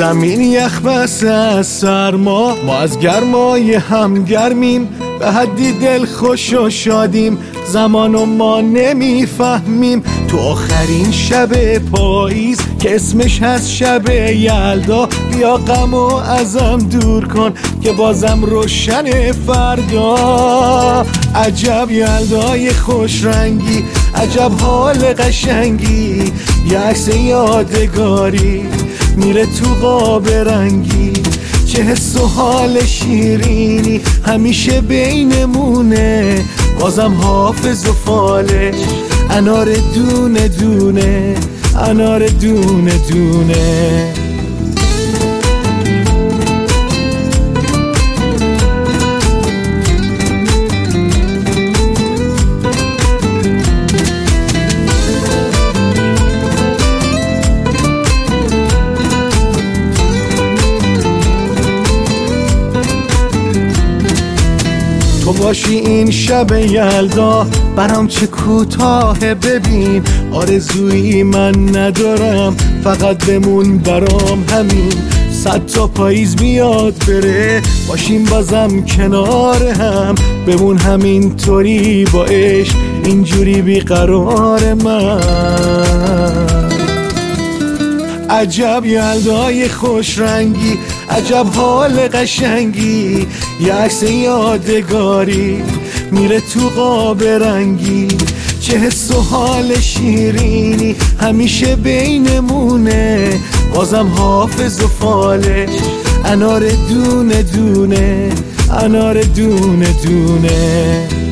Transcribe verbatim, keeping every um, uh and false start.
زمین یخ بسته از سرما، ما از گرمای هم گرمیم، به حدی دل خوش و شادیم، زمانو ما نمیفهمیم. تو آخرین شب پاییز که اسمش هست شب یلدا، بیا غمو ازم دور کن که بازم روشن فردا. عجب یلدای خوش رنگی، عجب حال قشنگی، یه عکس یادگاری میره تو قاب رنگی، چه حس و حال شیرینی همیشه بینمونه، بازم حافظ و فالش انار دونه دونه، انار دونه دونه. تو باشی این شب یلدا برام چه کوتاهه، ببین آرزویی من ندارم، فقط بمون برام همین. صد تا پاییز میاد بره، باشیم بازم کنار هم، بمون همین طوری با عشق اینجوری بیقرار من. عجب یلدای خوش رنگی، عجب حال قشنگی، یه عکس یادگاری میره تو قاب رنگی، چه حس و حال شیرینی همیشه بینمونه، بازم حافظ و فالش انار دونه دونه، انار دونه دونه.